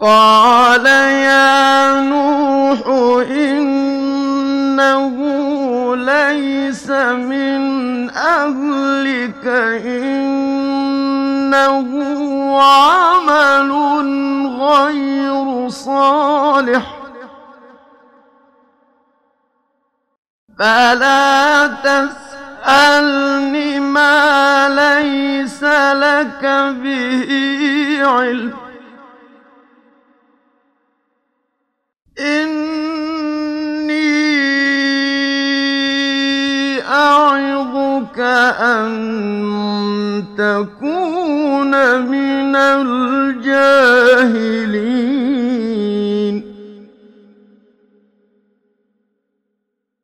قال يا نوح إنه ليس من أهلك إنه عمل غير صالح فلا تسألني ما ليس لك به علم إني أعظك أن تكون من الجاهلين